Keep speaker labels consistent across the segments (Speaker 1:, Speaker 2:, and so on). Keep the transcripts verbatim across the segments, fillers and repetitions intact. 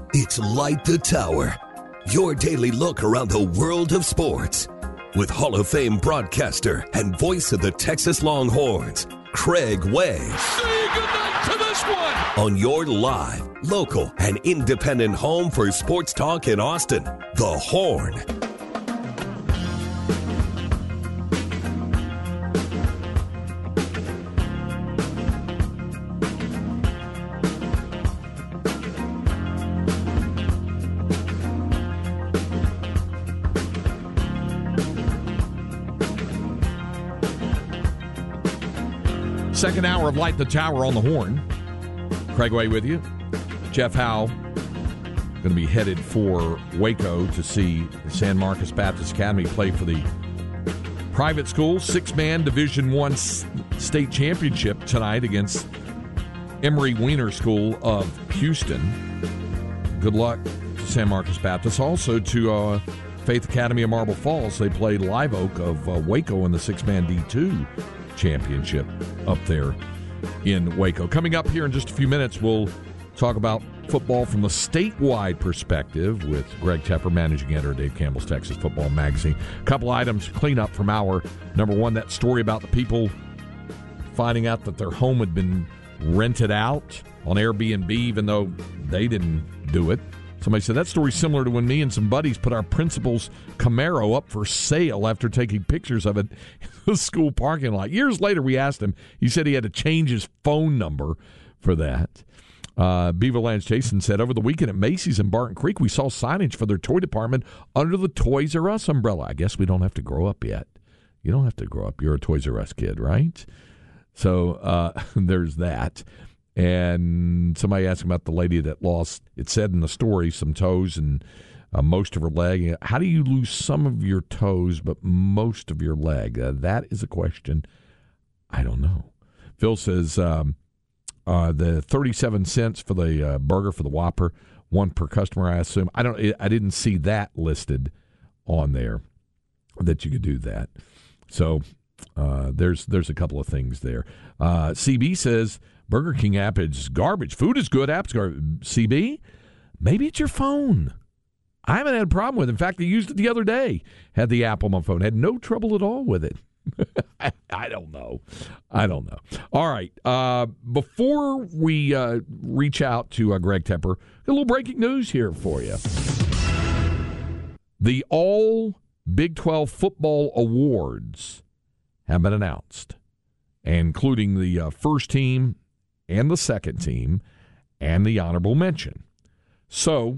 Speaker 1: It's Light the Tower, your daily look around the world of sports. With Hall of Fame broadcaster and voice of the Texas Longhorns, Craig Way.
Speaker 2: Say goodnight to this one.
Speaker 1: On your live, local, and independent home for sports talk in Austin, The Horn.
Speaker 3: Second hour of Light the Tower on the Horn. Craig Way with you. Jeff Howe going to be headed for Waco to see San Marcos Baptist Academy play for the private school six-man Division One state championship tonight against Emory Weiner School of Houston. Good luck to San Marcos Baptist. Also to uh, Faith Academy of Marble Falls. They played Live Oak of uh, Waco in the six-man D two championship up there in Waco. Coming up here in just a few minutes, we'll talk about football from the statewide perspective with Greg Tepper, managing editor of Dave Campbell's Texas Football Magazine. A couple items to clean up from our number one, that story about the people finding out that their home had been rented out on Airbnb even though they didn't do it. Somebody said that story's similar to when me and some buddies put our principal's Camaro up for sale after taking pictures of it in the school parking lot. Years later, we asked him. He said he had to change his phone number for that. Uh, Beaverlands Jason said, over the weekend at Macy's in Barton Creek, we saw signage for their toy department under the Toys R Us umbrella. I guess we don't have to grow up yet. You don't have to grow up. You're a Toys R Us kid, right? So uh, there's that. And somebody asked about the lady that lost, it said in the story, some toes and uh, most of her leg. How do you lose some of your toes but most of your leg? Uh, that is a question I don't know. Phil says um, uh, the thirty-seven cents for the uh, burger for the Whopper, one per customer, I assume. I don't. I didn't see that listed on there that you could do that. So uh, there's there's a couple of things there. Uh, C B says, Burger King app is garbage. Food is good. App's garbage. C B, maybe it's your phone. I haven't had a problem with it. In fact, I used it the other day. Had the app on my phone. Had no trouble at all with it. I, I don't know. I don't know. All right. Uh, before we uh, reach out to uh, Greg Tepper, a little breaking news here for you. The All Big twelve Football Awards have been announced, including the uh, first team and the second team and the honorable mention. So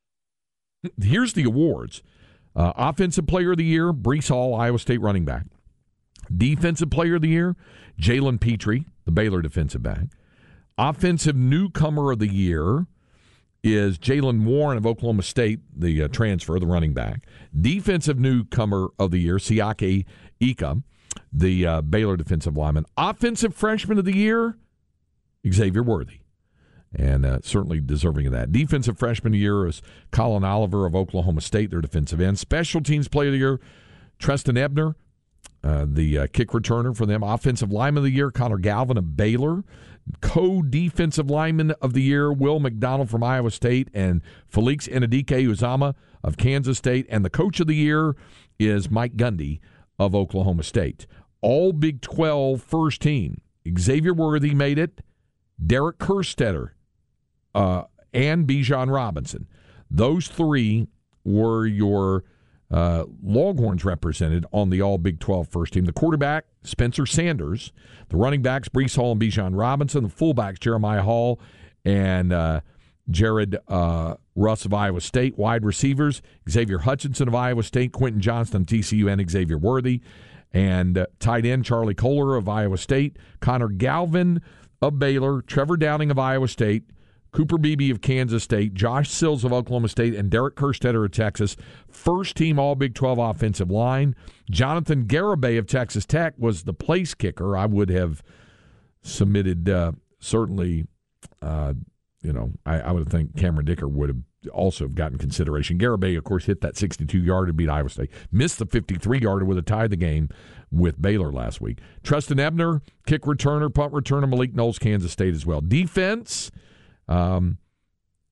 Speaker 3: here's the awards. Uh, Offensive Player of the Year, Breece Hall, Iowa State running back. Defensive Player of the Year, Jalen Petrie, the Baylor defensive back. Offensive Newcomer of the Year is Jalen Warren of Oklahoma State, the uh, transfer, the running back. Defensive Newcomer of the Year, Siaki Ika, the uh, Baylor defensive lineman. Offensive Freshman of the Year, Xavier Worthy, and uh, certainly deserving of that. Defensive Freshman of the Year is Colin Oliver of Oklahoma State, their defensive end. Special Teams Player of the Year, Treston Ebner, uh, the uh, kick returner for them. Offensive Lineman of the Year, Connor Galvin of Baylor. Co-Defensive Lineman of the Year, Will McDonald from Iowa State, and Felix Enadike Uzama of Kansas State. And the Coach of the Year is Mike Gundy of Oklahoma State. All Big twelve first team. Xavier Worthy made it. Derek Kerstetter, uh, and Bijan Robinson. Those three were your uh, Longhorns represented on the All Big twelve first team. The quarterback, Spencer Sanders. The running backs, Breece Hall and Bijan Robinson. The fullbacks, Jeremiah Hall and uh, Jared uh, Russ of Iowa State. Wide receivers, Xavier Hutchinson of Iowa State, Quentin Johnston of T C U, and Xavier Worthy. And uh, tight end, Charlie Kohler of Iowa State. Connor Galvin of Baylor, Trevor Downing of Iowa State, Cooper Beebe of Kansas State, Josh Sills of Oklahoma State, and Derek Kerstetter of Texas. First team All Big twelve offensive line. Jonathan Garibay of Texas Tech was the place kicker. I would have submitted, uh, certainly, uh, you know, I, I would think Cameron Dicker would have also have gotten consideration. Garibay, of course, hit that sixty-two-yarder to beat Iowa State. Missed the fifty-three-yarder with a tie the game with Baylor last week. Treston Ebner, kick returner, punt returner, Malik Knowles, Kansas State as well. Defense, um,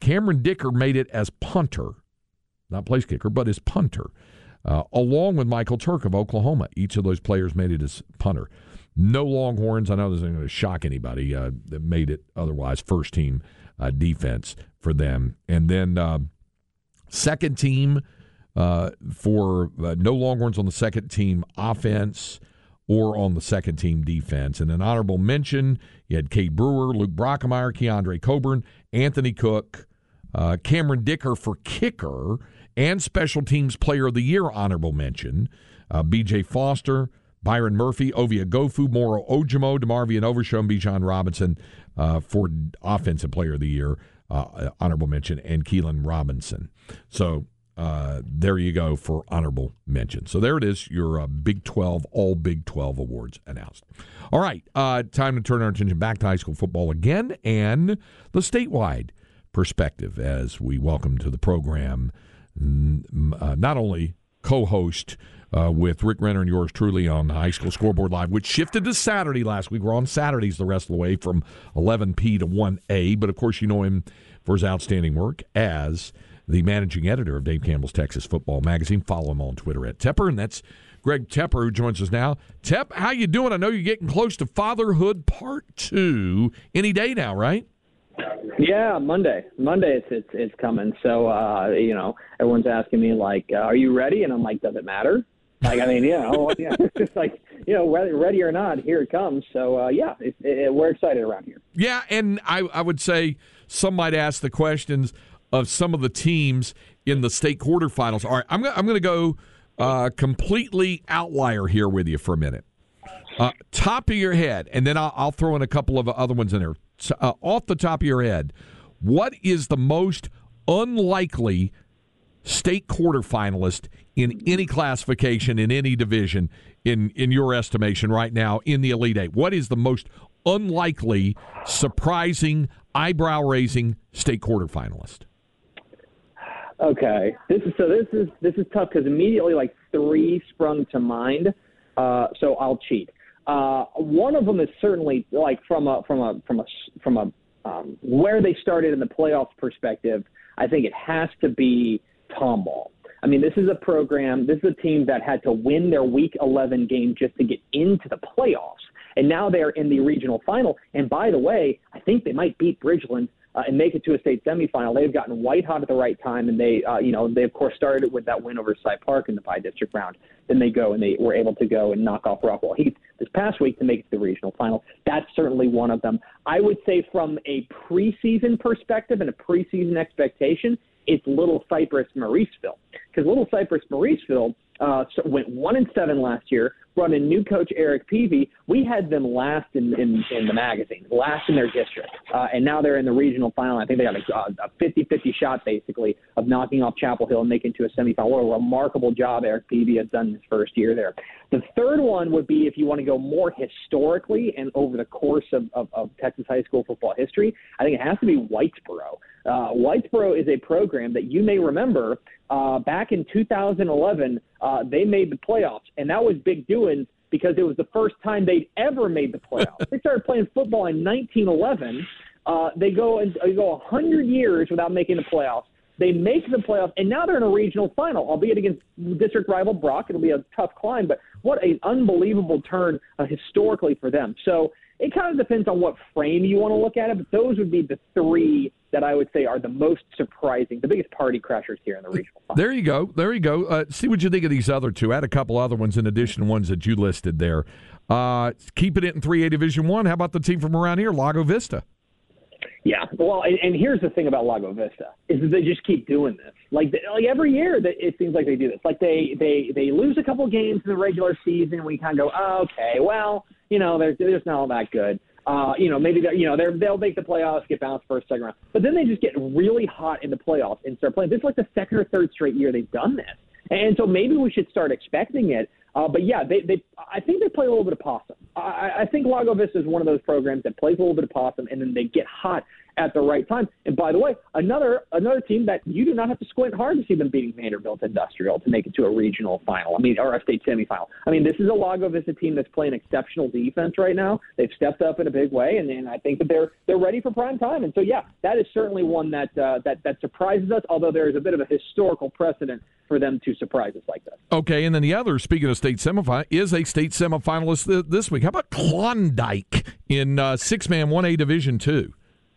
Speaker 3: Cameron Dicker made it as punter, not place kicker, but as punter, uh, along with Michael Turk of Oklahoma. Each of those players made it as punter. No Longhorns. I know this isn't going to shock anybody uh, that made it otherwise. First team uh, defense for them. And then uh, second team uh, for uh, no Longhorns on the second team offense or on the second team defense. And an honorable mention, you had Cade Brewer, Luke Brockemeyer, Keandre Coburn, Anthony Cook, uh, Cameron Dicker for kicker, and special teams player of the year honorable mention, uh, B J Foster, Byron Murphy, Ovia Gofu, Moro Ojimo, DeMarvion Overshow, and Bijan Robinson uh, for offensive player of the year uh, honorable mention, and Keelan Robinson. So Uh, there you go for honorable mention. So there it is, your uh, Big twelve, all Big twelve awards announced. All right, uh, time to turn our attention back to high school football again and the statewide perspective as we welcome to the program uh, not only co-host uh, with Rick Renner and yours truly on High School Scoreboard Live, which shifted to Saturday last week. We're on Saturdays the rest of the way from eleven p to one a, but of course you know him for his outstanding work as the managing editor of Dave Campbell's Texas Football Magazine. Follow him on Twitter at Tepper, and that's Greg Tepper who joins us now. Tep, how you doing? I know you're getting close to Fatherhood Part Two any day now, right?
Speaker 4: Yeah, Monday. Monday, it's it's, it's coming. So uh, you know, everyone's asking me like, uh, "Are you ready?" And I'm like, "Does it matter?" Like, I mean, you know, yeah, it's just like, you know, whether ready or not, here it comes. So uh, yeah, it, it, we're excited around here.
Speaker 3: Yeah, and I I would say some might ask the questions of some of the teams in the state quarterfinals. All right, I'm going I'm going to go uh, completely outlier here with you for a minute. Uh, top of your head, and then I'll, I'll throw in a couple of other ones in there. Uh, off the top of your head, what is the most unlikely state quarterfinalist in any classification, in any division, in, in your estimation right now in the Elite Eight? What is the most unlikely, surprising, eyebrow-raising state quarterfinalist?
Speaker 4: Okay, this is so. This is this is tough because immediately like three sprung to mind. Uh, so I'll cheat. Uh, one of them is certainly like from a from a from a from a um, where they started in the playoffs perspective. I think it has to be Tomball. I mean, this is a program. This is a team that had to win their Week eleven game just to get into the playoffs, and now they're in the regional final. And by the way, I think they might beat Bridgeland Uh, and make it to a state semifinal. They've gotten white hot at the right time, and they, uh, you know, they of course started with that win over Cy Park in the Pie District round. Then they go and they were able to go and knock off Rockwell Heath this past week to make it to the regional final. That's certainly one of them. I would say from a preseason perspective and a preseason expectation, it's Little Cypress Mauriceville, because Little Cypress Mauriceville uh, went one and seven last year. Brought in new coach Eric Peavy. We had them last in, in, in the magazine, last in their district, uh, and now they're in the regional final. I think they got a fifty-fifty shot, basically, of knocking off Chapel Hill and making it to a semifinal. What a remarkable job Eric Peavy has done in his first year there. The third one would be if you want to go more historically and over the course of, of, of Texas high school football history, I think it has to be Whitesboro. Uh, Whitesboro is a program that you may remember uh, back in two thousand eleven, uh, they made the playoffs, and that was big doings because it was the first time they'd ever made the playoffs. They started playing football in nineteen eleven. Uh, they go and they go one hundred years without making the playoffs. They make the playoffs, and now they're in a regional final, albeit against district rival Brock. It'll be a tough climb, but what an unbelievable turn uh, historically for them. So it kind of depends on what frame you want to look at it, but those would be the three that I would say are the most surprising, the biggest party crashers here in the regional final.
Speaker 3: There you go. There you go. Uh, see what you think of these other two. Add a couple other ones in addition to ones that you listed there. Uh, keeping it in three A Division One. How about the team from around here, Lago Vista?
Speaker 4: Yeah, well, and, and here's the thing about Lago Vista is that they just keep doing this. Like, like every year, that it seems like they do this. Like they they they lose a couple games in the regular season. We kind of go, oh, okay, well, you know, they're they're just not all that good. Uh, you know, maybe they're, you know they're they'll make the playoffs, get bounced first, second round, but then they just get really hot in the playoffs and start playing. This is like the second or third straight year they've done this, and so maybe we should start expecting it. Uh, but yeah, they, they I think they play a little bit of possum. I, I think Lago Vista is one of those programs that plays a little bit of possum, and then they get hot at the right time. And by the way, another another team that you do not have to squint hard to see them beating Vanderbilt Industrial to make it to a regional final. I mean, or a state semifinal. I mean, this is a Lago Vista team that's playing exceptional defense right now. They've stepped up in a big way, and, and I think that they're they're ready for prime time. And so, yeah, that is certainly one that uh, that that surprises us. Although there is a bit of a historical precedent for them to surprise us like this.
Speaker 3: Okay, and then the other, speaking of state semifinal, is a state semifinalist th- this week. How about Klondike in uh, six-man one A Division two?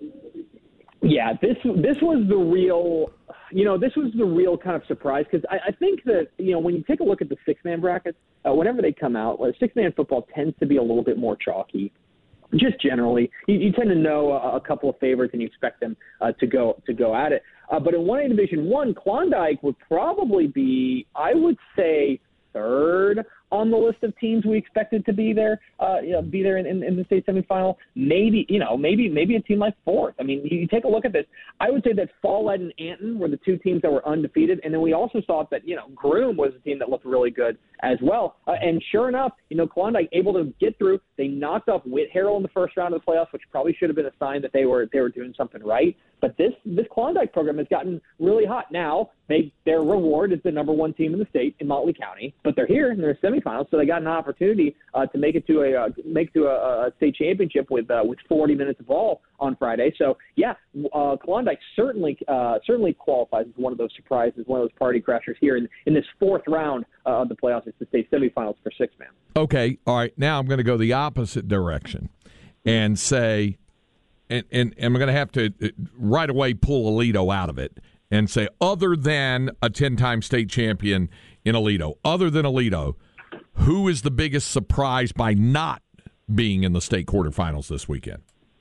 Speaker 4: Yeah, this this was the real, you know, this was the real kind of surprise because I, I think that, you know, when you take a look at the six-man brackets, uh, whenever they come out, well, six-man football tends to be a little bit more chalky. Just generally, you, you tend to know a, a couple of favorites and you expect them uh, to go to go at it. Uh, but in one A Division One, Klondike would probably be, I would say, third on the list of teams we expected to be there, uh, you know, be there in, in, in the state semifinal. Maybe, you know, maybe maybe a team like fourth. I mean, you, you take a look at this. I would say that Follett and Anton were the two teams that were undefeated, and then we also thought that, you know, Groom was a team that looked really good as well. Uh, and sure enough, you know, Klondike able to get through. They knocked off Whit Harrell in the first round of the playoffs, which probably should have been a sign that they were they were doing something right. But this this Klondike program has gotten really hot. Now, they their reward is the number one team in the state in Motley County, but they're here in their semifinals, so they got an opportunity uh, to make it to a uh, make to a, a state championship with uh, with forty minutes of ball on Friday. So yeah, uh, Klondike certainly uh, certainly qualifies as one of those surprises, one of those party crashers here in, in this fourth round uh, of the playoffs. It's the state semifinals for six man.
Speaker 3: Okay, all right. Now I'm going to go the opposite direction and say. And, and, and I'm going to have to right away pull Aledo out of it and say, other than a ten-time state champion in Aledo, other than Aledo, who is the biggest surprise by not being in the state quarterfinals this weekend?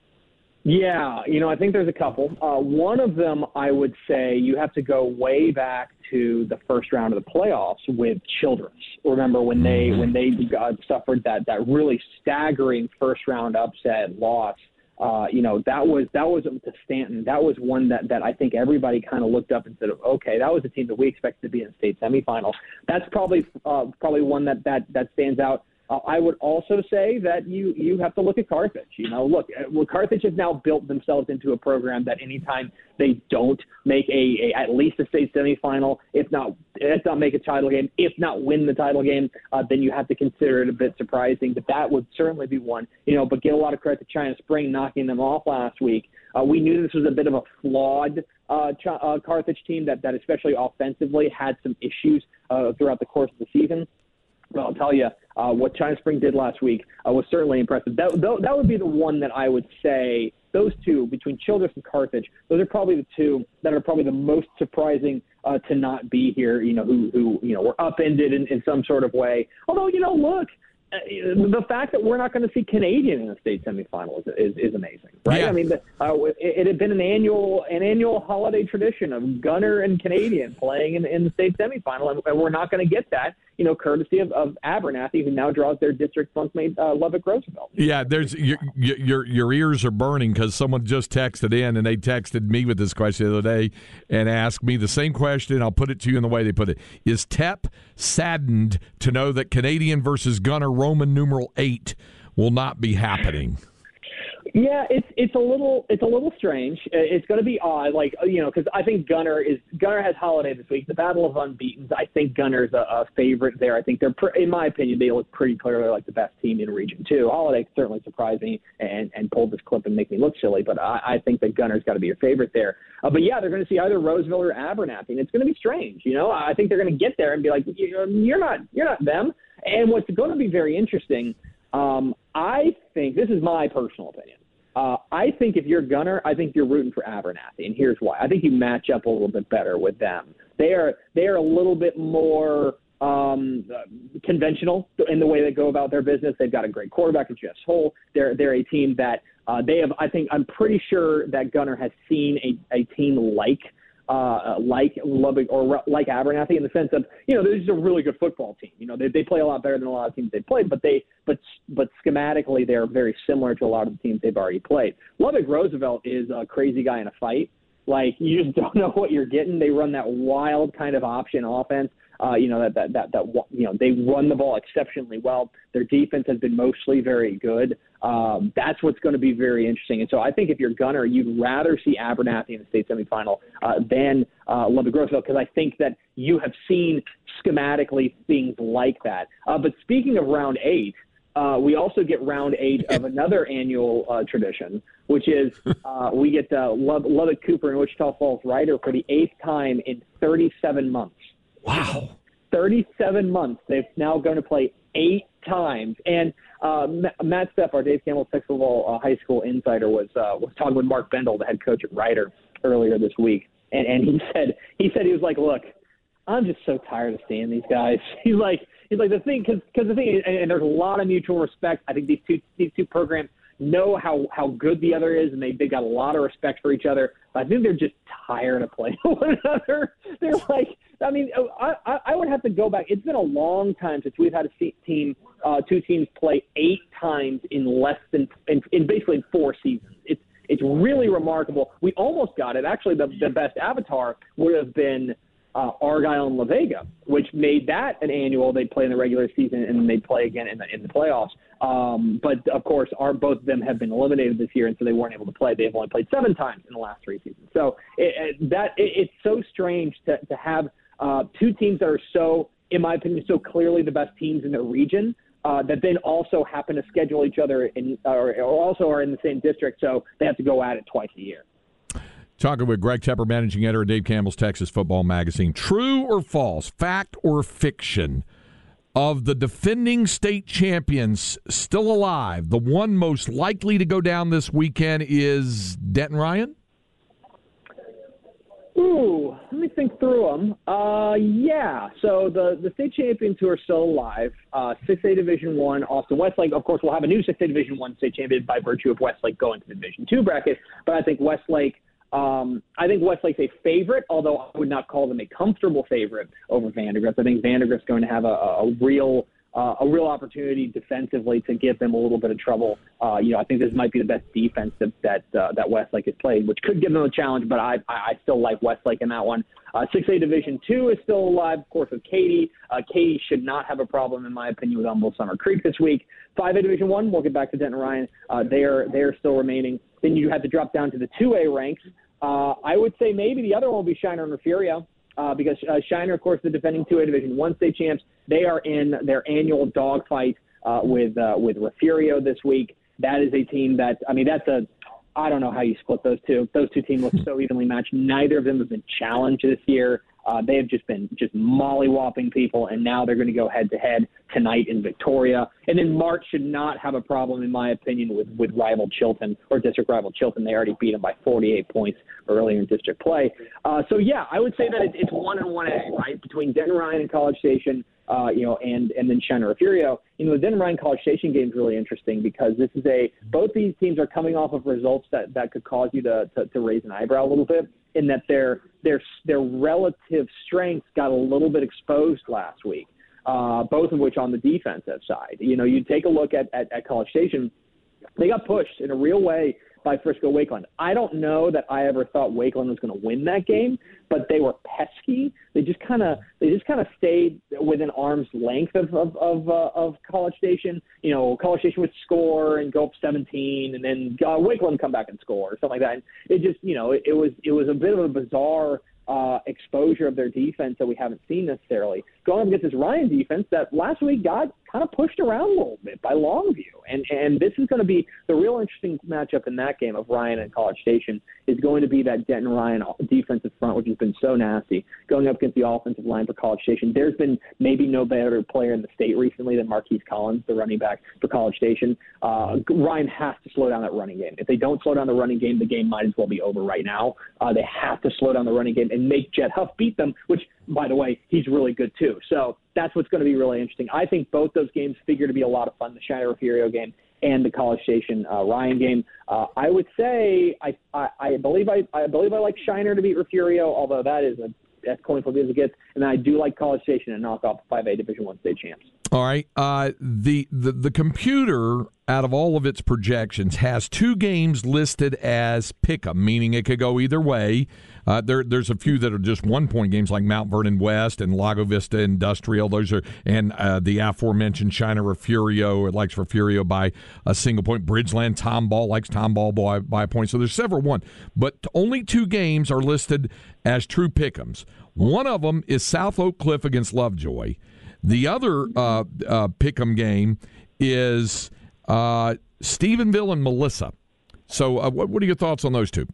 Speaker 4: Yeah, you know, I think there's a couple. Uh, one of them, I would say, you have to go way back to the first round of the playoffs with Childress. Remember when they when they got, suffered that that really staggering first round upset loss. Uh, you know, that was that was to Stanton. That was one that, that I think everybody kind of looked up and said, okay, that was a team that we expected to be in the state semifinals. That's probably uh, probably one that, that, that stands out. Uh, I would also say that you, you have to look at Carthage. You know, look, well, Carthage has now built themselves into a program that anytime they don't make a, a at least a state semifinal, if not if not make a title game, if not win the title game, uh, then you have to consider it a bit surprising. But that would certainly be one. You know, but give a lot of credit to China Spring knocking them off last week. Uh, we knew this was a bit of a flawed uh, Ch- uh, Carthage team that, that especially offensively had some issues uh, throughout the course of the season. Well, I'll tell you, uh, what China Spring did last week uh, was certainly impressive. That, that would be the one that I would say, those two, between Childress and Carthage, those are probably the two that are probably the most surprising uh, to not be here, you know, who, who you know, were upended in, in some sort of way. Although, you know, look, uh, the fact that we're not going to see Canadian in the state semifinal is, is, is amazing, right? Yeah. I mean, the, uh, it, it had been an annual an annual holiday tradition of Gunner and Canadian playing in, in the state semifinal, and, and we're not going to get that. You know, courtesy of, of Abernathy, who now draws their district bunkmate, uh, Lubbock Roosevelt.
Speaker 3: Yeah, there's your your your ears are burning because someone just texted in, and they texted me with this question the other day and asked me the same question. I'll put it to you in the way they put it. Is T E P saddened to know that Canadian versus Gunner Roman numeral eight will not be happening?
Speaker 4: Yeah, it's it's a little it's a little strange. It's going to be odd, like you know, because I think Gunner is Gunner has Holiday this week. The Battle of Unbeatens. I think Gunner's a, a favorite there. I think they're, pre- in my opinion, they look pretty clearly like the best team in Region Two. Holiday certainly surprised me and, and pulled this clip and make me look silly, but I, I think that Gunner's got to be a favorite there. Uh, but yeah, they're going to see either Roseville or Abernathy, and it's going to be strange. You know, I think they're going to get there and be like, you're not you're not them. And what's going to be very interesting. Um, I think this is my personal opinion. Uh, I think if you're Gunner, I think you're rooting for Abernathy, and here's why. I think you match up a little bit better with them. They are they are a little bit more um, uh, conventional in the way they go about their business. They've got a great quarterback in Jess Hull. They're they're a team that uh, they have. I think I'm pretty sure that Gunner has seen a, a team like. Uh, like Lubbock or like Abernathy in the sense of, you know, they're just a really good football team. You know, they they play a lot better than a lot of teams they've played, but they but but schematically they're very similar to a lot of the teams they've already played. Lubbock Roosevelt is a crazy guy in a fight. Like, you just don't know what you're getting. They run that wild kind of option offense. Uh, Uh, you know, that, that, that, that, you know, they run the ball exceptionally well. Their defense has been mostly very good. Um, that's what's going to be very interesting. And so I think if you're Gunner, you'd rather see Abernathy in the state semifinal uh, than uh, Lubbock Grossville, because I think that you have seen schematically things like that. Uh, but speaking of round eight, uh, we also get round eight of another annual uh, tradition, which is uh, we get uh, Lub- Lubbock Cooper and Wichita Falls Rider for the eighth time in thirty-seven months.
Speaker 3: Wow.
Speaker 4: thirty-seven months. They've now going to play eight times. And uh, Matt Stepp, our Dave Campbell Texas Football uh, High School insider, was uh, was talking with Mark Bendel, the head coach at Rider, earlier this week. And, and he said he said he was like, look, I'm just so tired of seeing these guys. He's like, he's like the thing, because because the thing, and, and there's a lot of mutual respect. I think these two these two programs know how, how good the other is, and they they got a lot of respect for each other. But I think they're just tired of playing one another. They're like, I mean, I, I, I would have to go back. It's been a long time since we've had a team, uh, two teams play eight times in less than in, in basically four seasons. It's it's really remarkable. We almost got it. Actually, the the best avatar would have been uh, Argyle and La Vega, which made that an annual. They'd play in the regular season and then they'd play again in the in the playoffs. Um, but of course, our both of them have been eliminated this year, and so they weren't able to play. They've only played seven times in the last three seasons. So it, it, that it, it's so strange to to have uh, two teams that are so, in my opinion, so clearly the best teams in their region. Uh, that then also happen to schedule each other in, or, or also are in the same district, so they have to go at it twice a year.
Speaker 3: Talking with Greg Tepper, managing editor of Dave Campbell's Texas Football Magazine. True or false, fact or fiction, of the defending state champions still alive, the one most likely to go down this weekend is Denton Ryan?
Speaker 4: Ooh, let me think through them. Uh, yeah. So the, the state champions who are still alive, uh, six A Division One, Austin Westlake. Of course, we'll have a new six A Division One state champion by virtue of Westlake going to the Division Two bracket. But I think Westlake, um, I think Westlake's a favorite, although I would not call them a comfortable favorite over Vandergrift. I think Vandergrift's going to have a, a real. Uh, a real opportunity defensively to give them a little bit of trouble. Uh, you know, I think this might be the best defense that that, uh, that Westlake has played, which could give them a challenge. But I I still like Westlake in that one. Uh, six A Division Two is still alive, of course, with Katy. Uh, Katy should not have a problem, in my opinion, with Humboldt Summer Creek this week. Five A Division One, we'll get back to Denton Ryan. Uh, they are they are still remaining. Then you have to drop down to the Two A ranks. Uh, I would say maybe the other one will be Shiner and Refugio. Uh, because uh, Shiner, of course, the defending two A Division One state champs, they are in their annual dogfight uh, with uh, with Refugio this week. That is a team that, I mean, that's a, I don't know how you split those two. Those two teams look so evenly matched. Neither of them have been challenged this year. Uh, they have just been just molly-whopping people, and now they're going to go head-to-head tonight in Victoria. And then March should not have a problem, in my opinion, with, with rival Chilton, or district rival Chilton. They already beat them by forty-eight points earlier in district play. Uh, so, yeah, I would say that it's, it's one and one A, right, between Denton Ryan and College Station, uh, you know, and, and then Shiner Refugio. You know, the Denton Ryan College Station game is really interesting because this is a – both these teams are coming off of results that, that could cause you to, to, to raise an eyebrow a little bit, in that their their their relative strengths got a little bit exposed last week, uh, both of which on the defensive side. You know, you take a look at, at, at College Station, they got pushed in a real way by Frisco Wakeland. I don't know that I ever thought Wakeland was going to win that game, but they were pesky. They just kind of they just kind of stayed within arm's length of of of, uh, of College Station. You know, College Station would score and go up seventeen, and then uh, Wakeland come back and score or something like that. And it just, you know, it, it was it was a bit of a bizarre uh, exposure of their defense that we haven't seen necessarily. Going up against this Ryan defense that last week got kind of pushed around a little bit by Longview. And and this is going to be the real interesting matchup in that game of Ryan and College Station is going to be that Denton Ryan defensive front, which has been so nasty, going up against the offensive line for College Station. There's been maybe no better player in the state recently than Marquise Collins, the running back for College Station. Uh, Ryan has to slow down that running game. If they don't slow down the running game, the game might as well be over right now. Uh, they have to slow down the running game and make Jet Huff beat them, which, by the way, he's really good too. So that's what's going to be really interesting. I think both those games figure to be a lot of fun, the Shiner Refugio game and the College Station uh, Ryan game. Uh, I would say I, I, I believe I, I believe I like Shiner to beat Refugio, although that is a as coin flip as it gets, and then I do like College Station to knock off five A Division One state champs.
Speaker 3: All right. Uh, the, the the computer, out of all of its projections, has two games listed as pick'em, meaning it could go either way. Uh, there, there's a few that are just one-point games, like Mount Vernon West and Lago Vista Industrial. Those are, and uh, the aforementioned China Refugio, it likes Refugio by a single point. Bridgeland Tomball likes Tomball by, by a point. So there's several one, but only two games are listed as true pick'ems. One of them is South Oak Cliff against Lovejoy. The other uh, uh, pick'em game is uh, Stephenville and Melissa. So, uh, what, what are your thoughts on those two?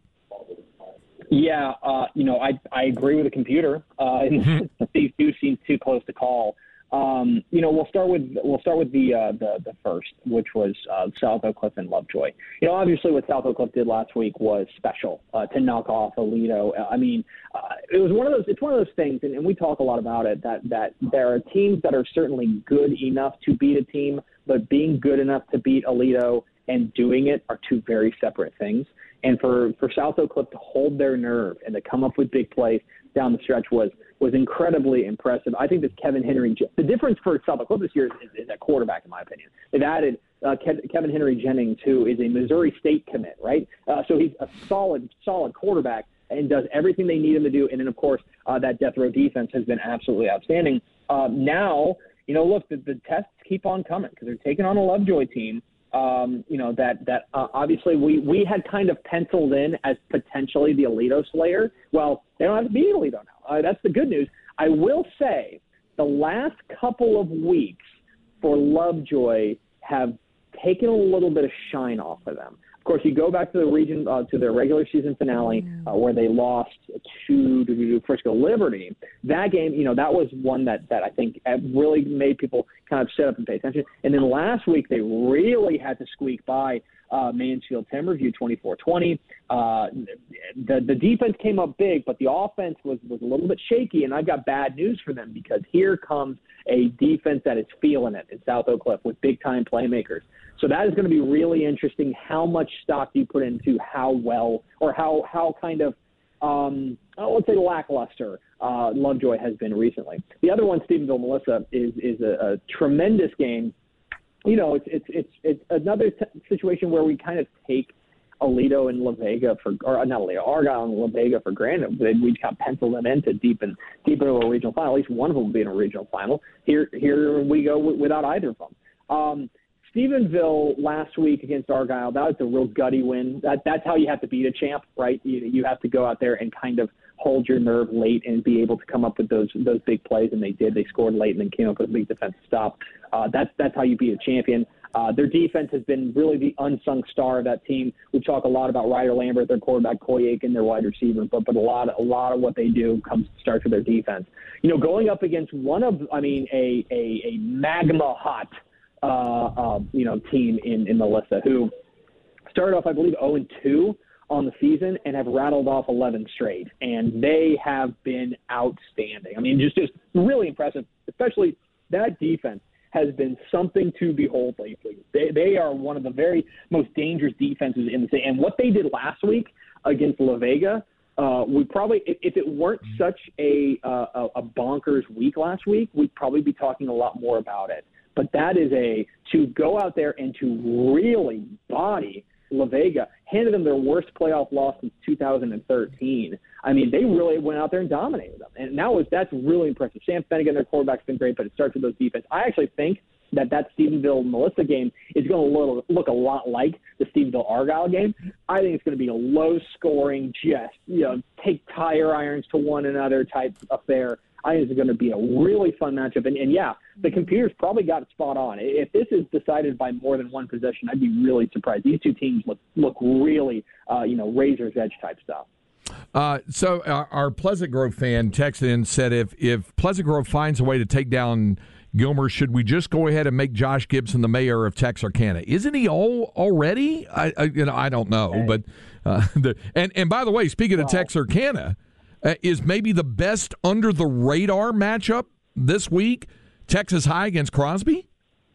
Speaker 4: Yeah, uh, you know, I I agree with the computer. Uh, these two seem too close to call. Um, you know, we'll start with we'll start with the uh, the the first, which was uh, South Oak Cliff and Lovejoy. You know, obviously what South Oak Cliff did last week was special uh, to knock off Aledo. I mean, uh, it was one of those. It's one of those things, and, and we talk a lot about it. That that there are teams that are certainly good enough to beat a team, but being good enough to beat Aledo and doing it are two very separate things. And for, for South Oak Cliff to hold their nerve and to come up with big plays down the stretch was was incredibly impressive. I think that Kevin Henry – the difference for South Oak Cliff this year is, is, is at quarterback, in my opinion. They've added uh, Ke- Kevin Henry Jennings, who is a Missouri State commit, right? Uh, so he's a solid, solid quarterback and does everything they need him to do. And then, of course, uh, that death row defense has been absolutely outstanding. Uh, now, you know, look, the, the tests keep on coming because they're taking on a Lovejoy team. Um, you know, that, that uh, obviously we, we had kind of penciled in as potentially the Aledo Slayer. Well, they don't have to beat Aledo now. Uh, that's the good news. I will say the last couple of weeks for Lovejoy have taken a little bit of shine off of them. Of course, you go back to the region, uh, to their regular season finale, uh, where they lost to, to Frisco Liberty. That game, you know, that was one that, that I think really made people kind of sit up and pay attention. And then last week, they really had to squeak by uh, Mansfield Timberview twenty-four twenty. Uh, the, the defense came up big, but the offense was, was a little bit shaky, and I've got bad news for them because here comes a defense that is feeling it in South Oak Cliff with big-time playmakers. So that is going to be really interesting. How much stock do you put into how well or how, how kind of, um, oh, let's say lackluster uh, Lovejoy has been recently. The other one, Stephenville Melissa, is is a, a tremendous game. You know, it's it's it's, it's another t- situation where we kind of take Aledo and La Vega for, or not Aledo, Argyle and La Vega for granted. We kind of pencil them into deep and deep into a regional final. At least one of them will be in a regional final. Here, here we go w- without either of them. Um, Stephenville last week against Argyle, that was a real gutty win. That, that's how you have to beat a champ, right? You, you have to go out there and kind of hold your nerve late and be able to come up with those those big plays, and they did. They scored late and then came up with a big defensive stop. Uh, that's that's how you beat a champion. Uh, their defense has been really the unsung star of that team. We talk a lot about Ryder Lambert, their quarterback, Coy Aiken, their wide receiver, but but a lot of, a lot of what they do comes starts with their defense. You know, going up against one of, I mean, a a, a magma hot. Uh, uh, you know, team in, in Melissa, who started off, I believe, oh and two on the season and have rattled off eleven straight. And they have been outstanding. I mean, just, just really impressive, especially that defense has been something to behold lately. They, they are one of the very most dangerous defenses in the city. And what they did last week against La Vega, uh, we probably, if, if it weren't such a, uh, a bonkers week last week, we'd probably be talking a lot more about it. But that is a to go out there and to really body La Vega, handed them their worst playoff loss since two thousand thirteen. I mean, they really went out there and dominated them, and that was that's really impressive. Sam Finnegan, their quarterback's been great, but it starts with those defense. I actually think that that Stephenville Melissa game is going to look, look a lot like the Stephenville Argyle game. I think it's going to be a low scoring, just you know, take tire irons to one another type affair. I think it's going to be a really fun matchup. And, and, yeah, the computer's probably got it spot on. If this is decided by more than one possession, I'd be really surprised. These two teams look look really, uh, you know, razor's edge type stuff.
Speaker 3: Uh, so our, our Pleasant Grove fan texted in and said if, if Pleasant Grove finds a way to take down Gilmer, should we just go ahead and make Josh Gibson the mayor of Texarkana? Isn't he all already? I, I you know I don't know, okay. but uh, the, and and by the way, speaking wow. of Texarkana. Uh, is maybe the best under-the-radar matchup this week, Texas High against Crosby?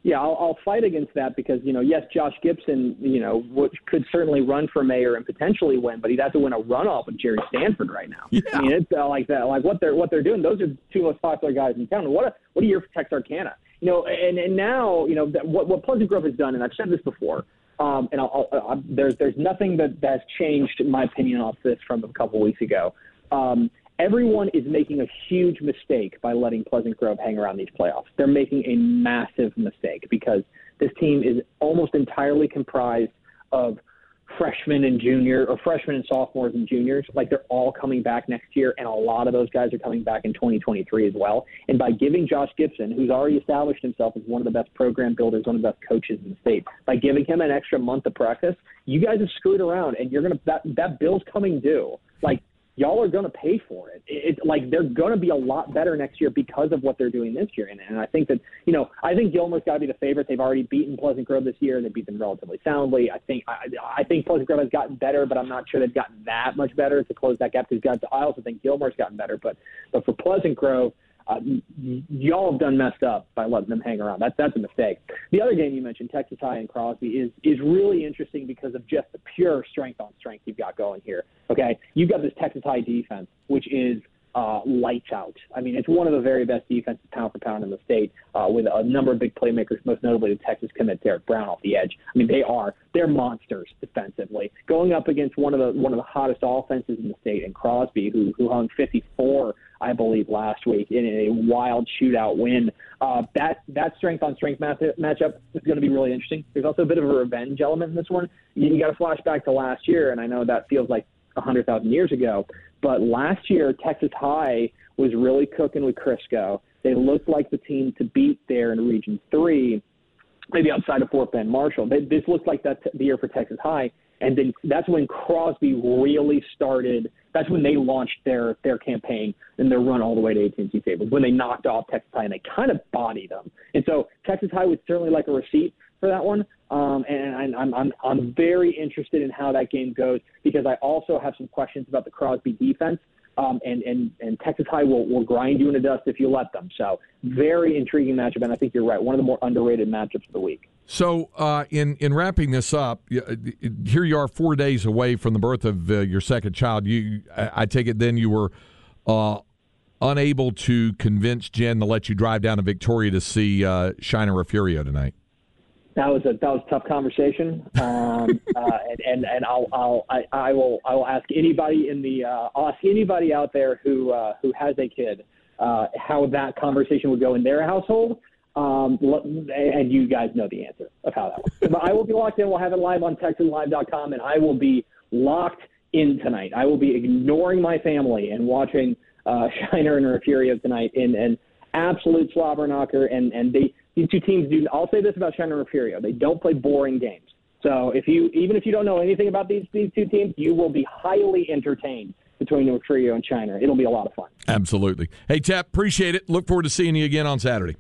Speaker 4: Yeah, I'll, I'll fight against that because, you know, yes, Josh Gibson, you know, would, could certainly run for mayor and potentially win, but he'd have to win a runoff with Jerry Stanford right now.
Speaker 3: Yeah.
Speaker 4: I mean, it's uh, like that. Like what they're what they're doing. Those are the two most popular guys in town. What a, what a year for Texarkana. You know, and, and now, you know, that, what what Pleasant Grove has done, and I've said this before, um, and I'll, I'll, I'll, there's there's nothing that that's changed in my opinion off this from a couple weeks ago. Um, Everyone is making a huge mistake by letting Pleasant Grove hang around these playoffs. They're making a massive mistake because this team is almost entirely comprised of freshmen and junior or freshmen and sophomores and juniors. Like they're all coming back next year, and a lot of those guys are coming back in twenty twenty-three as well. And by giving Josh Gibson, who's already established himself as one of the best program builders, one of the best coaches in the state, by giving him an extra month of practice, you guys have screwed around, and you're gonna that that bill's coming due. Like. Y'all are going to pay for it. It's like they're going to be a lot better next year because of what they're doing this year. And, and I think that, you know, I think Gilmer's got to be the favorite. They've already beaten Pleasant Grove this year. They beat them relatively soundly. I think I, I think Pleasant Grove has gotten better, but I'm not sure they've gotten that much better to close that gap. Because I also think Gilmer's gotten better. But but for Pleasant Grove, Uh, y- y'all have done messed up by letting them hang around. That's that's a mistake. The other game you mentioned, Texas High and Crosby, is is really interesting because of just the pure strength on strength you've got going here. Okay, you've got this Texas High defense, which is uh, lights out. I mean, it's one of the very best defenses pound for pound in the state, uh, with a number of big playmakers, most notably the Texas commit Derek Brown off the edge. I mean, they are they're monsters defensively. Going up against one of the one of the hottest offenses in the state, and Crosby, who who hung fifty-four. I believe, last week in a wild shootout win. Uh, that that strength on strength match, matchup is going to be really interesting. There's also a bit of a revenge element in this one. You, you got to flash back to last year, and I know that feels like one hundred thousand years ago, but last year Texas High was really cooking with Crisco. They looked like the team to beat there in Region three, maybe outside of Fort Bend Marshall. They, this looked like that the year for Texas High. And then that's when Crosby really started. That's when they launched their their campaign and their run all the way to A T and T Stadium, when they knocked off Texas High and they kind of bodied them. And so Texas High would certainly like a receipt for that one. Um, and I'm I'm I'm very interested in how that game goes because I also have some questions about the Crosby defense. Um, and, and, and Texas High will, will grind you in the dust if you let them. So very intriguing matchup, and I think you're right. One of the more underrated matchups of the week.
Speaker 3: So uh, in, in wrapping this up, here you are four days away from the birth of uh, your second child. You, I, I take it then you were uh, unable to convince Jen to let you drive down to Victoria to see uh, Shiner Refugio tonight.
Speaker 4: That was a that was a tough conversation, um, uh, and, and and I'll I'll I, I will I will ask anybody in the uh, I'll ask anybody out there who uh, who has a kid uh, how that conversation would go in their household, um, and you guys know the answer of how that works. But I will be locked in. We'll have it live on Texas Live dot com, and I will be locked in tonight. I will be ignoring my family and watching uh, Shiner and Refugio tonight in an absolute slobber knocker, and and they. These two teams do. I'll say this about Shiner and Refugio: they don't play boring games. So if you, even if you don't know anything about these these two teams, you will be highly entertained between Refugio and Shiner. It'll be a lot of fun.
Speaker 3: Absolutely. Hey, Tep, appreciate it. Look forward to seeing you again on Saturday.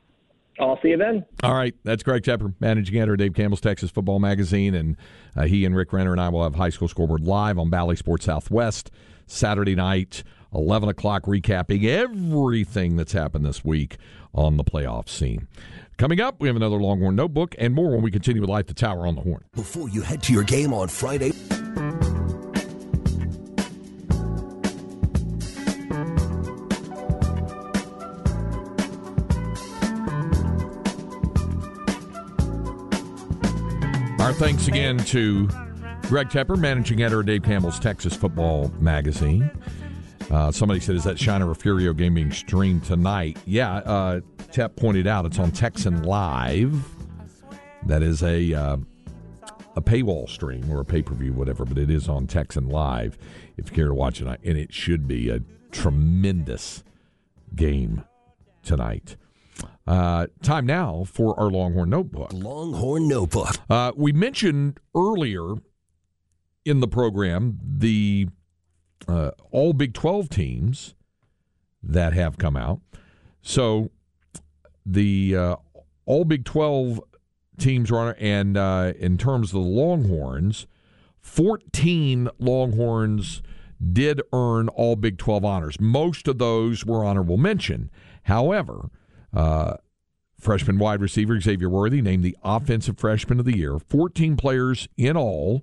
Speaker 4: I'll see you then.
Speaker 3: All right, that's Greg Tepper, managing editor of Dave Campbell's Texas Football Magazine, and uh, he and Rick Renner and I will have High School Scoreboard live on Valley Sports Southwest Saturday night, eleven o'clock, recapping everything that's happened this week on the playoff scene. Coming up, we have another Longhorn Notebook and more when we continue with Light the Tower on the Horn.
Speaker 1: Before you head to your game on Friday.
Speaker 3: Our thanks again to Greg Tepper, managing editor of Dave Campbell's Texas Football Magazine. Uh, somebody said, is that Shiner Refugio game being streamed tonight? Yeah, uh, Tep pointed out it's on Texan Live. That is a uh, a paywall stream or a pay-per-view, whatever, but it is on Texan Live if you care to watch it. And it should be a tremendous game tonight. Uh, time now for our Longhorn Notebook.
Speaker 1: Longhorn Notebook.
Speaker 3: Uh, we mentioned earlier in the program the uh, all Big twelve teams that have come out. So the uh, all Big twelve teams are on, and uh, in terms of the Longhorns, fourteen Longhorns did earn all Big twelve honors. Most of those were honorable mention. However, uh, Freshman wide receiver Xavier Worthy named the Offensive Freshman of the Year. fourteen players in all,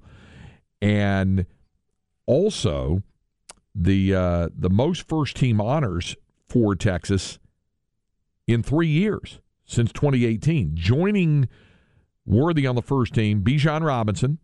Speaker 3: and also the uh, the most first-team honors for Texas in three years since twenty eighteen. Joining Worthy on the first team, Bijan Robinson,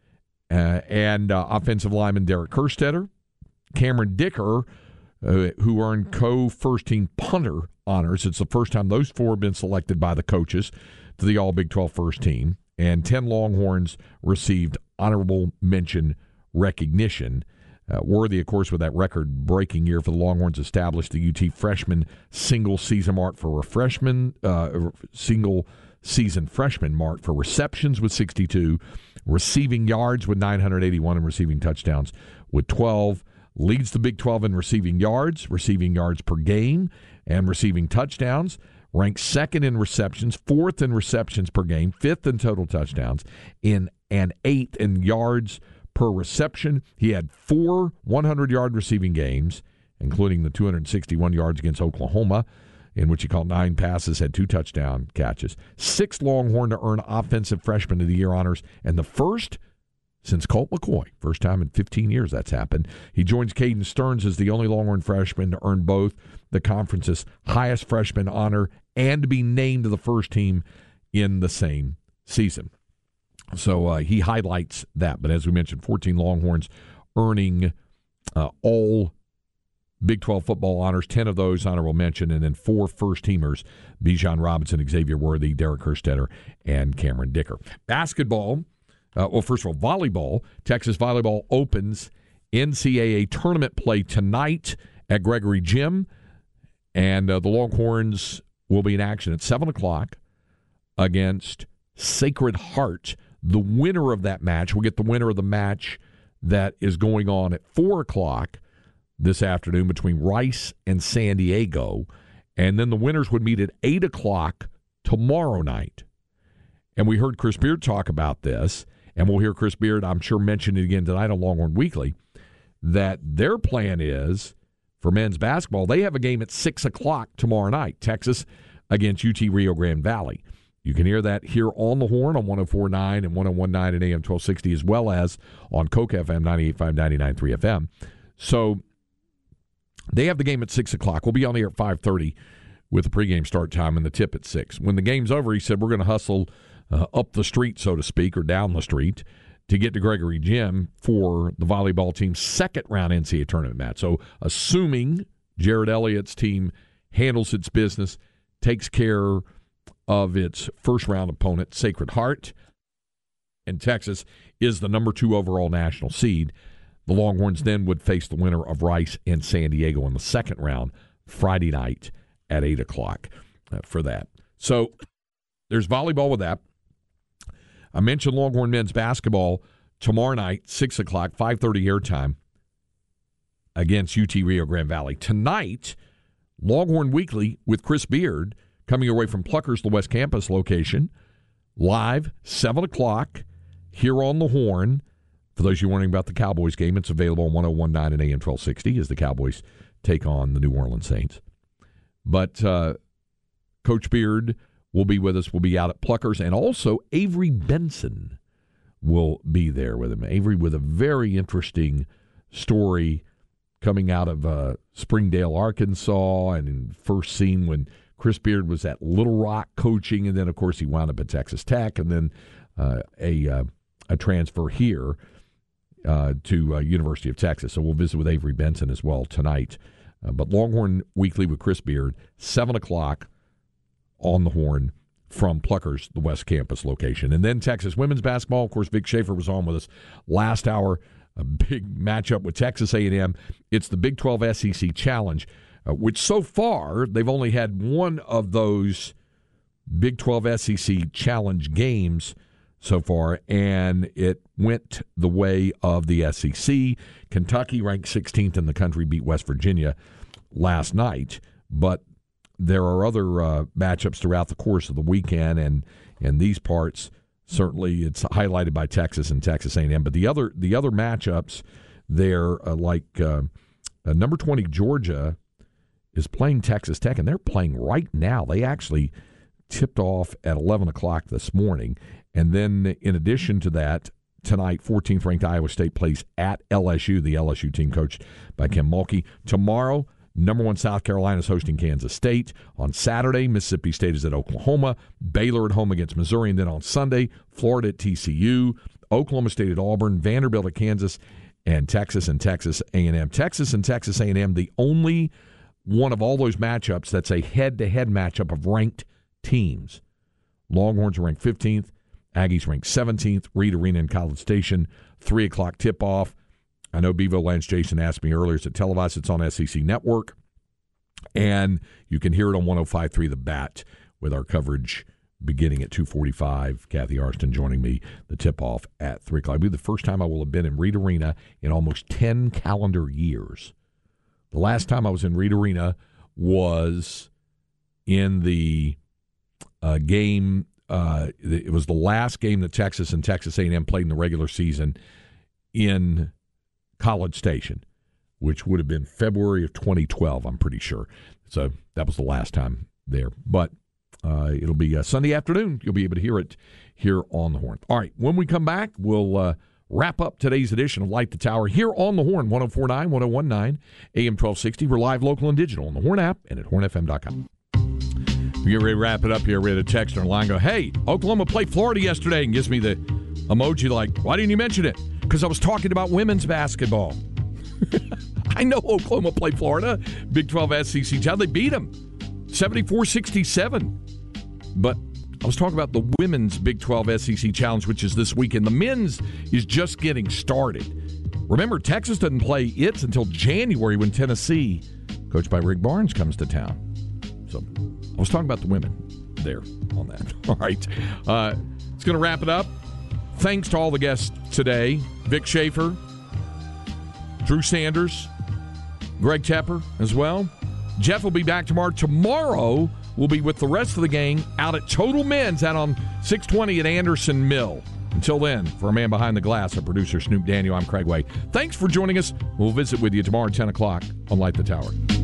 Speaker 3: uh, and uh, offensive lineman Derek Kerstetter, Cameron Dicker, uh, who earned co-first-team punter honors. It's the first time those four have been selected by the coaches to the All-Big twelve first team, and ten Longhorns received honorable mention recognition. Uh, Worthy, of course, with that record-breaking year for the Longhorns, established the U T freshman single-season mark for a freshman, uh, single-season freshman mark for receptions with sixty-two, receiving yards with nine hundred eighty-one, and receiving touchdowns with twelve. Leads the Big twelve in receiving yards, receiving yards per game, and receiving touchdowns. Ranks second in receptions, fourth in receptions per game, fifth in total touchdowns, in and eighth in yards per reception. He had four hundred-yard receiving games, including the two hundred sixty-one yards against Oklahoma, in which he caught nine passes, had two touchdown catches. Sixth Longhorn to earn Offensive Freshman of the Year honors, and the first since Colt McCoy. First time in fifteen years that's happened. He joins Caden Stearns as the only Longhorn freshman to earn both the conference's highest freshman honor and to be named to the first team in the same season. So uh, he highlights that. But as we mentioned, fourteen Longhorns earning uh, all Big twelve football honors, ten of those honorable mention, and then four first-teamers, Bijan Robinson, Xavier Worthy, Derek Kerstetter, and Cameron Dicker. Basketball, uh, well, first of all, volleyball. Texas volleyball opens N C double A tournament play tonight at Gregory Gym, and uh, the Longhorns will be in action at seven o'clock against Sacred Heart. The winner of that match will get the winner of the match that is going on at four o'clock this afternoon between Rice and San Diego, and then the winners would meet at eight o'clock tomorrow night. And we heard Chris Beard talk about this, and we'll hear Chris Beard, I'm sure, mention it again tonight on Longhorn Weekly, that their plan is, for men's basketball, they have a game at six o'clock tomorrow night, Texas against U T Rio Grande Valley. You can hear that here on the Horn on one oh four point nine and one oh one point nine at A M twelve sixty, as well as on Coke F M ninety-eight point five, ninety-nine point three F M. So they have the game at six o'clock. We'll be on the air at five thirty with the pregame start time and the tip at six. When the game's over, he said, we're going to hustle uh, up the street, so to speak, or down the street to get to Gregory Gym for the volleyball team's second-round N C double A tournament match. So assuming Jared Elliott's team handles its business, takes care of its first-round opponent, Sacred Heart, and Texas is the number two overall national seed, the Longhorns then would face the winner of Rice and San Diego in the second round Friday night at eight o'clock uh, for that. So there's volleyball with that. I mentioned Longhorn men's basketball tomorrow night, six o'clock, five thirty airtime against U T Rio Grande Valley. Tonight, Longhorn Weekly with Chris Beard coming away from Pluckers, the West Campus location, live, seven o'clock, here on the Horn. For those of you wondering about the Cowboys game, it's available on one oh one point nine and A M twelve sixty as the Cowboys take on the New Orleans Saints. But uh, Coach Beard will be with us. We'll be out at Pluckers. And also Avery Benson will be there with him. Avery with a very interesting story coming out of uh, Springdale, Arkansas, and first seen when Chris Beard was at Little Rock coaching, and then, of course, he wound up at Texas Tech, and then uh, a uh, a transfer here uh, to uh, University of Texas. So we'll visit with Avery Benson as well tonight. Uh, but Longhorn Weekly with Chris Beard, seven o'clock on the Horn from Pluckers, the West Campus location. And then Texas women's basketball. Of course, Vic Schaefer was on with us last hour. A big matchup with Texas A and M. It's the Big twelve S E C Challenge, uh, which so far they've only had one of those Big twelve S E C Challenge games so far, and it went the way of the S E C. Kentucky, ranked sixteenth in the country, beat West Virginia last night, but there are other uh, matchups throughout the course of the weekend, and in these parts, certainly it's highlighted by Texas and Texas A and M. But the other the other matchups there, uh, like uh, uh, number twenty Georgia is playing Texas Tech, and they're playing right now. They actually tipped off at eleven o'clock this morning. And then in addition to that, tonight, fourteenth-ranked Iowa State plays at L S U, the L S U team coached by Kim Mulkey. Tomorrow, number one South Carolina is hosting Kansas State. On Saturday, Mississippi State is at Oklahoma. Baylor at home against Missouri. And then on Sunday, Florida at T C U. Oklahoma State at Auburn. Vanderbilt at Kansas. And Texas and Texas A and M. Texas and Texas A and M, the only one of all those matchups that's a head-to-head matchup of ranked teams. Longhorns are ranked fifteenth. Aggies ranked seventeenth. Reed Arena in College Station, three o'clock tip-off. I know Bevo Lance Jason asked me earlier, is it televised? It's on S E C Network. And you can hear it on one oh five point three The Bat with our coverage beginning at two forty-five. Kathy Arston joining me, the tip-off at three o'clock. It'll be the first time I will have been in Reed Arena in almost ten calendar years. The last time I was in Reed Arena was in the uh, game. Uh, it was the last game that Texas and Texas A and M played in the regular season in College Station, which would have been February of twenty twelve, I'm pretty sure. So that was the last time there. But uh, it'll be uh, Sunday afternoon. You'll be able to hear it here on the Horn. All right, when we come back, we'll uh, wrap up today's edition of Light the Tower here on the Horn, one oh four point nine, one oh one point nine, A M twelve sixty. We're live, local, and digital on the Horn app and at horn f m dot com. We get ready to wrap it up here. We had a text on the line go, hey, Oklahoma played Florida yesterday, and gives me the emoji like, why didn't you mention it? Because I was talking about women's basketball. I know Oklahoma played Florida, Big twelve S E C challenge. They beat them seventy-four sixty-seven. But I was talking about the women's Big twelve S E C challenge, which is this weekend. The men's is just getting started. Remember, Texas doesn't play its until January when Tennessee, coached by Rick Barnes, comes to town. So I was talking about the women there on that. All right. Uh, it's going to wrap it up. Thanks to all the guests today. Vic Schaefer, Drew Sanders, Greg Tepper as well. Jeff will be back tomorrow. Tomorrow we'll be with the rest of the gang out at Total Men's out on six twenty at Anderson Mill. Until then, for a man behind the glass, our producer Snoop Daniel, I'm Craig Way. Thanks for joining us. We'll visit with you tomorrow at ten o'clock on Light the Tower.